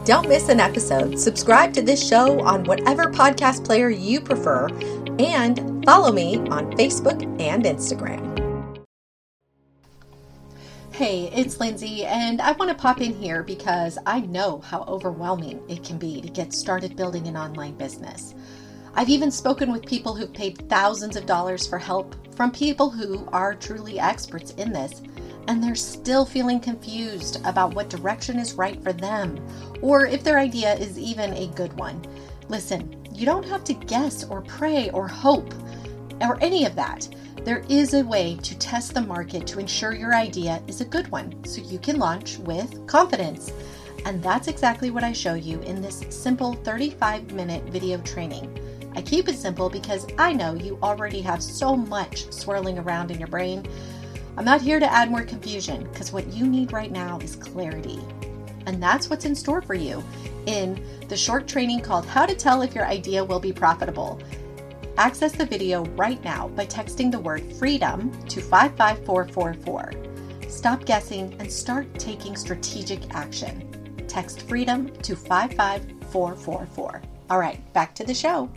Don't miss an episode. Subscribe to this show on whatever podcast player you prefer, and follow me on Facebook and Instagram. Hey, it's Lindsay, and I want to pop in here because I know how overwhelming it can be to get started building an online business. I've even spoken with people who've paid thousands of dollars for help from people who are truly experts in this, and they're still feeling confused about what direction is right for them, or if their idea is even a good one. Listen, you don't have to guess or pray or hope or any of that. There is a way to test the market to ensure your idea is a good one so you can launch with confidence. And that's exactly what I show you in this simple 35-minute video training. I keep it simple because I know you already have so much swirling around in your brain. I'm not here to add more confusion because what you need right now is clarity. And that's what's in store for you in the short training called How to Tell If Your Idea Will Be Profitable. Access the video right now by texting the word FREEDOM to 55444. Stop guessing and start taking strategic action. Text FREEDOM to 55444. All right, back to the show.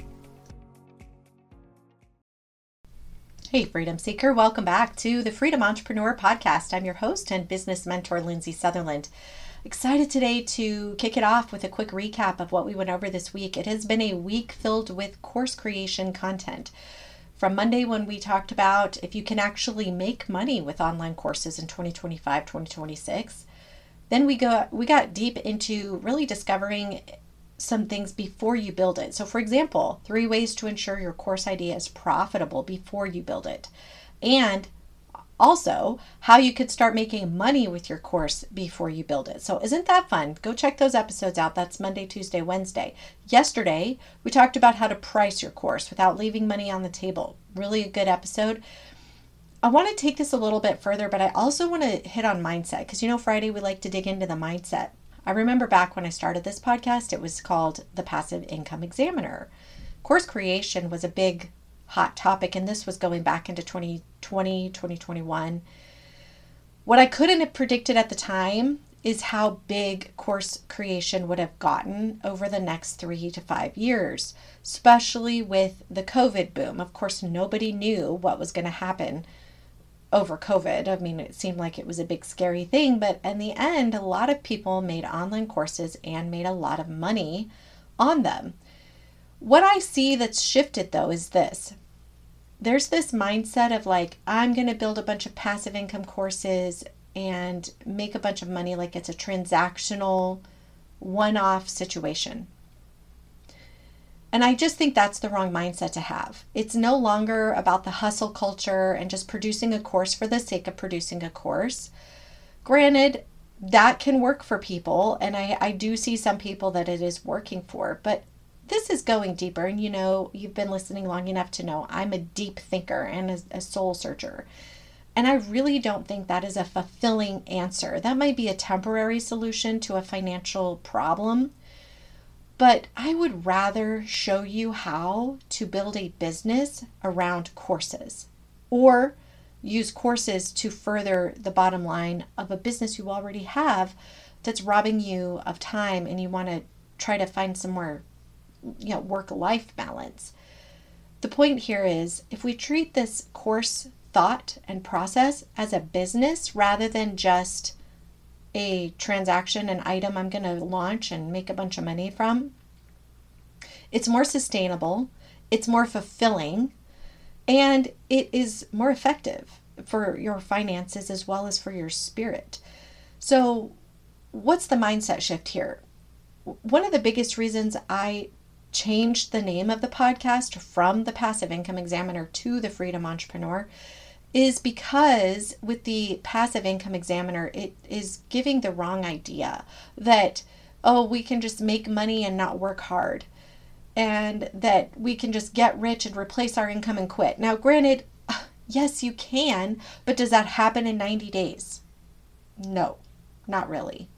Hey, Freedom Seeker. Welcome back to the Freedom Entrepreneur Podcast. I'm your host and business mentor, Lindsay Sutherland. Excited today to kick it off with a quick recap of what we went over this week. It has been a week filled with course creation content. From Monday, when we talked about if you can actually make money with online courses in 2025, 2026, then we got deep into really discovering some things before you build it. So for example, 3 ways to ensure your course idea is profitable before you build it. And also, how you could start making money with your course before you build it. So isn't that fun? Go check those episodes out. That's Monday, Tuesday, Wednesday. Yesterday, we talked about how to price your course without leaving money on the table. Really a good episode. I want to take this a little bit further, but I also want to hit on mindset because, Friday we like to dig into the mindset. I remember back when I started this podcast, it was called the Passive Income Examiner. Course creation was a big hot topic, and this was going back into 2020, 2021. What I couldn't have predicted at the time is how big course creation would have gotten over the next 3 to 5 years, especially with the COVID boom. Of course, nobody knew what was going to happen over COVID. I mean, it seemed like it was a big scary thing, but in the end, a lot of people made online courses and made a lot of money on them. What I see that's shifted though is this. There's this mindset of like, I'm going to build a bunch of passive income courses and make a bunch of money like it's a transactional, one-off situation. And I just think that's the wrong mindset to have. It's no longer about the hustle culture and just producing a course for the sake of producing a course. Granted, that can work for people, and I do see some people that it is working for, but this is going deeper, and you've been listening long enough to know I'm a deep thinker and a soul searcher. And I really don't think that is a fulfilling answer. That might be a temporary solution to a financial problem, but I would rather show you how to build a business around courses or use courses to further the bottom line of a business you already have that's robbing you of time and you want to try to find some more work-life balance. The point here is if we treat this course thought and process as a business rather than just a transaction, an item I'm going to launch and make a bunch of money from, it's more sustainable, it's more fulfilling, and it is more effective for your finances as well as for your spirit. So what's the mindset shift here? One of the biggest reasons I changed the name of the podcast from the Passive Income Examiner to the Freedom Entrepreneur is because with the Passive Income Examiner, it is giving the wrong idea that, we can just make money and not work hard, and that we can just get rich and replace our income and quit. Now, granted, yes, you can, but does that happen in 90 days? No, not really.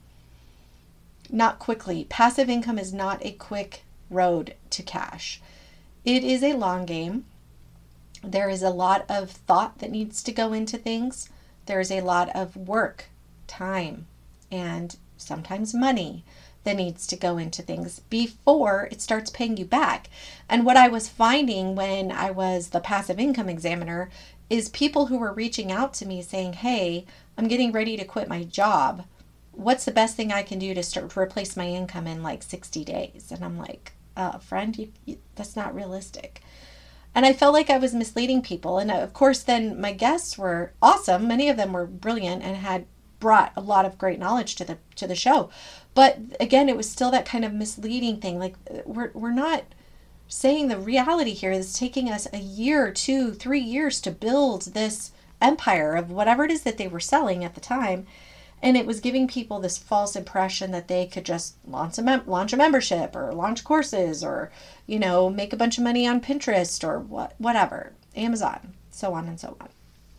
Not quickly. Passive income is not a quick road to cash. It is a long game. There is a lot of thought that needs to go into things. There is a lot of work, time, and sometimes money that needs to go into things before it starts paying you back. And what I was finding when I was the passive income examiner is people who were reaching out to me saying, hey, I'm getting ready to quit my job. What's the best thing I can do to start to replace my income in like 60 days? And I'm like, friend, that's not realistic. And I felt like I was misleading people. And of course, then my guests were awesome. Many of them were brilliant and had brought a lot of great knowledge to the show. But again, it was still that kind of misleading thing. Like we're not saying the reality here is taking us a year, 2, 3 years to build this empire of whatever it is that they were selling at the time. And it was giving people this false impression that they could just launch a membership or launch courses or, make a bunch of money on Pinterest or whatever, Amazon, so on and so on.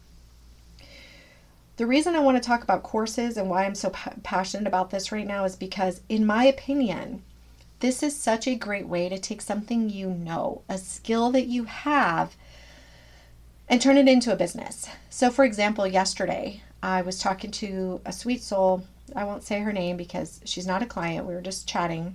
The reason I want to talk about courses and why I'm so passionate about this right now is because, in my opinion, this is such a great way to take something a skill that you have, and turn it into a business. So, for example, yesterday, I was talking to a sweet soul. I won't say her name because she's not a client. We were just chatting.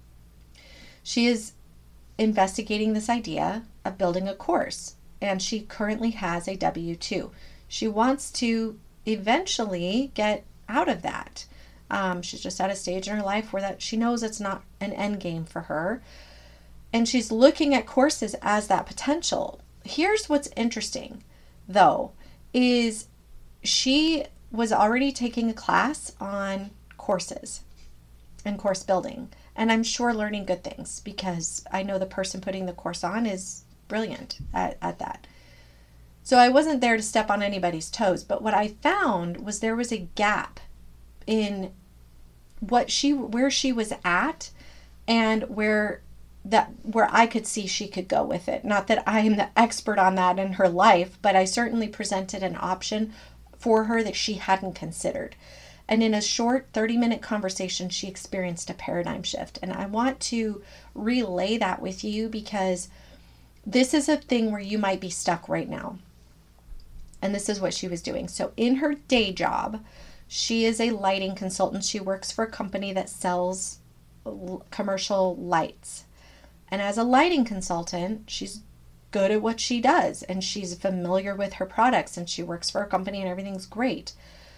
She is investigating this idea of building a course, and she currently has a W-2. She wants to eventually get out of that. She's just at a stage in her life where that she knows it's not an end game for her, and she's looking at courses as that potential. Here's what's interesting, though, is she was already taking a class on courses and course building. And I'm sure learning good things because I know the person putting the course on is brilliant at that. So I wasn't there to step on anybody's toes. But what I found was there was a gap in where she was at and where I could see she could go with it. Not that I am the expert on that in her life, but I certainly presented an option for her that she hadn't considered. And in a short 30-minute conversation, she experienced a paradigm shift. And I want to relay that with you because this is a thing where you might be stuck right now. And this is what she was doing. So in her day job, she is a lighting consultant. She works for a company that sells commercial lights. And as a lighting consultant, she's good at what she does and she's familiar with her products and she works for a company and everything's great.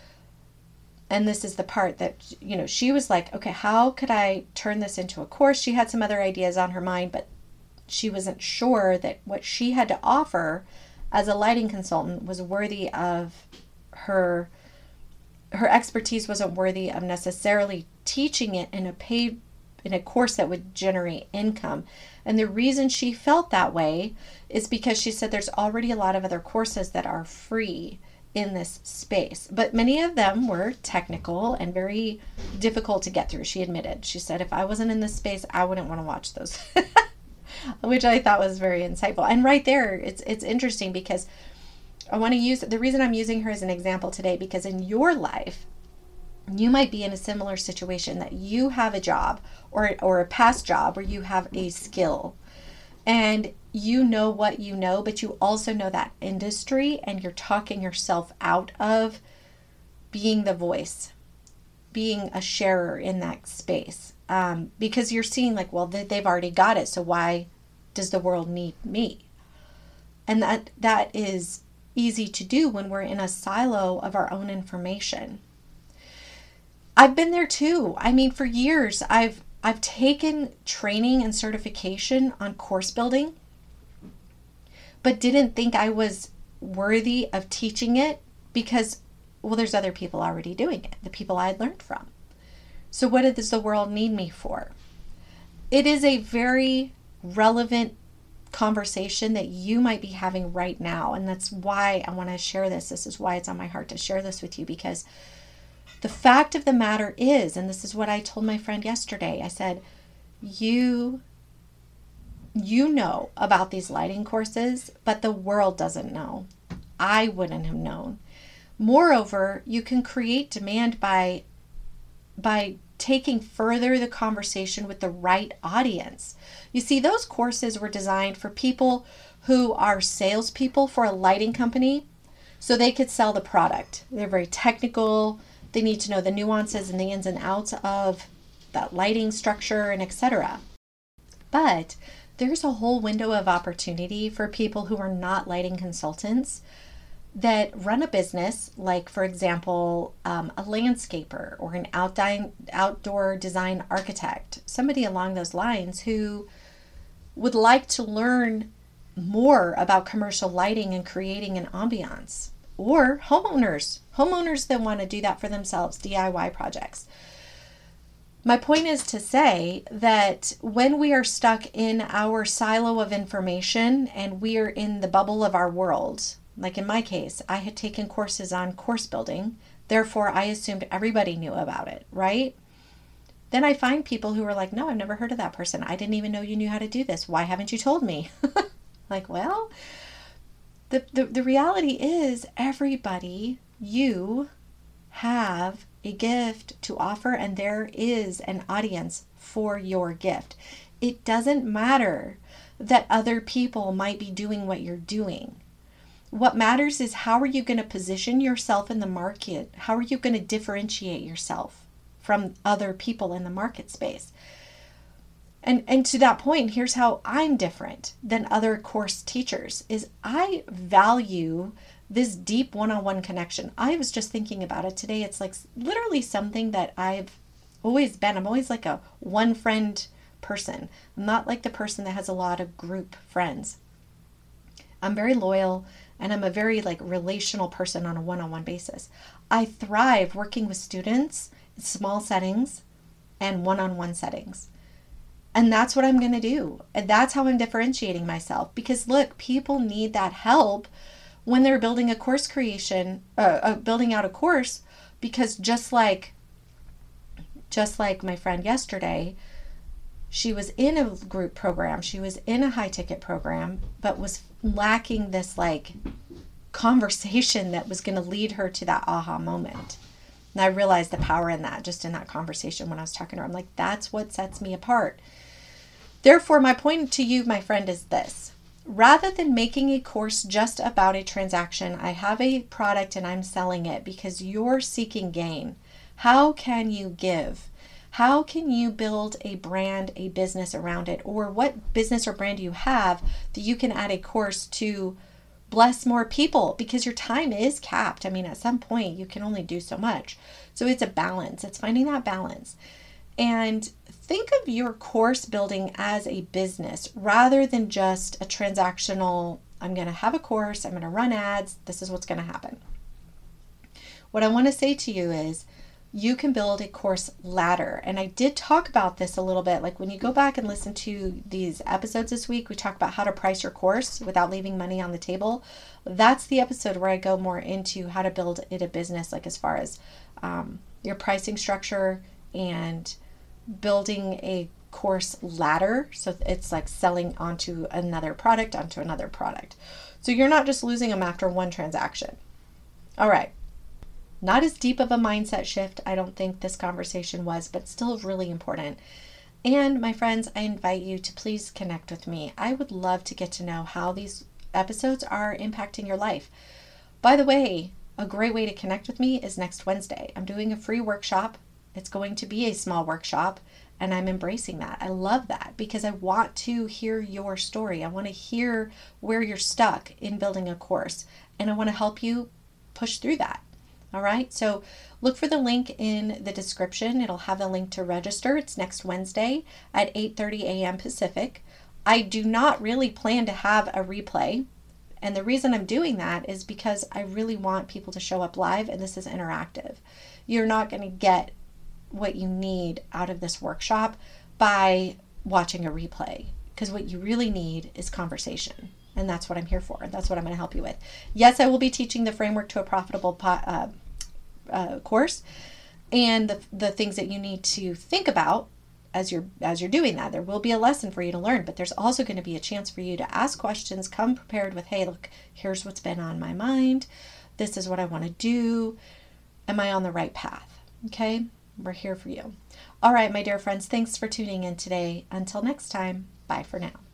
And this is the part that, she was like, okay, how could I turn this into a course? She had some other ideas on her mind, but she wasn't sure that what she had to offer as a lighting consultant was worthy of her expertise wasn't worthy of necessarily teaching it in a course that would generate income. And the reason she felt that way is because she said there's already a lot of other courses that are free in this space, but many of them were technical and very difficult to get through. She admitted, she said, if I wasn't in this space, I wouldn't want to watch those, which I thought was very insightful. And right there, it's interesting because I want to use the reason I'm using her as an example today, because in your life, you might be in a similar situation that you have a job or a past job where you have a skill and you know what you know, but you also know that industry and you're talking yourself out of being the voice, being a sharer in that space, because you're seeing like, well, they've already got it. So why does the world need me? And that is easy to do when we're in a silo of our own information. I've been there too. I mean, for years, I've taken training and certification on course building, but didn't think I was worthy of teaching it because, well, there's other people already doing it, the people I had learned from. So what does the world need me for? It is a very relevant conversation that you might be having right now. And that's why I want to share this. This is why it's on my heart to share this with you, because the fact of the matter is, and this is what I told my friend yesterday, I said, you know about these lighting courses, but the world doesn't know. I wouldn't have known. Moreover, you can create demand by taking further the conversation with the right audience. You see, those courses were designed for people who are salespeople for a lighting company so they could sell the product. They're very technical. They need to know the nuances and the ins and outs of that lighting structure and etc. But there's a whole window of opportunity for people who are not lighting consultants that run a business, like, for example, a landscaper or an outdoor design architect, somebody along those lines who would like to learn more about commercial lighting and creating an ambiance, or homeowners that want to do that for themselves, DIY projects. My point is to say that when we are stuck in our silo of information and we are in the bubble of our world, like in my case, I had taken courses on course building, therefore I assumed everybody knew about it, right? Then I find people who are like, no, I've never heard of that person. I didn't even know you knew how to do this. Why haven't you told me? Like, well, the reality is everybody, you have a gift to offer, and there is an audience for your gift. It doesn't matter that other people might be doing what you're doing. What matters is how are you going to position yourself in the market? How are you going to differentiate yourself from other people in the market space? And to that point, here's how I'm different than other course teachers is I value this deep one-on-one connection. I was just thinking about it today. It's like literally something that I've always been. I'm always like a one friend person. I'm not like the person that has a lot of group friends. I'm very loyal and I'm a very like relational person on a one-on-one basis. I thrive working with students in small settings and one-on-one settings. And that's what I'm going to do. And that's how I'm differentiating myself. Because look, people need that help when they're building a course building out a course. Because just like my friend yesterday, she was in a group program, she was in a high ticket program, but was lacking this like conversation that was going to lead her to that aha moment. And I realized the power in that, just in that conversation when I was talking to her. I'm like, that's what sets me apart. Therefore, my point to you, my friend, is this. Rather than making a course just about a transaction, I have a product and I'm selling it because you're seeking gain. How can you give? How can you build a brand, a business around it? Or what business or brand do you have that you can add a course to bless more people? Because your time is capped. I mean, at some point you can only do so much. So it's a balance. It's finding that balance. And think of your course building as a business rather than just a transactional, I'm going to have a course, I'm going to run ads, this is what's going to happen. What I want to say to you is you can build a course ladder. And I did talk about this a little bit. Like when you go back and listen to these episodes this week, we talk about how to price your course without leaving money on the table. That's the episode where I go more into how to build it a business, like as far as your pricing structure and building a course ladder. So it's like selling onto another product. So you're not just losing them after one transaction. All right. Not as deep of a mindset shift, I don't think this conversation was, but still really important. And my friends, I invite you to please connect with me. I would love to get to know how these episodes are impacting your life. By the way, a great way to connect with me is next Wednesday. I'm doing a free workshop. It's going to be a small workshop, and I'm embracing that. I love that because I want to hear your story. I want to hear where you're stuck in building a course, and I want to help you push through that. All right, so look for the link in the description. It'll have a link to register. It's next Wednesday at 8:30 a.m. Pacific. I do not really plan to have a replay. And the reason I'm doing that is because I really want people to show up live, and this is interactive. You're not going to get what you need out of this workshop by watching a replay, because what you really need is conversation. And that's what I'm here for. That's what I'm going to help you with. Yes, I will be teaching the framework to a profitable course and the things that you need to think about as you're doing that. There will be a lesson for you to learn, but there's also going to be a chance for you to ask questions, come prepared with, hey, look, here's what's been on my mind. This is what I want to do. Am I on the right path? Okay, we're here for you. All right, my dear friends, thanks for tuning in today. Until next time, bye for now.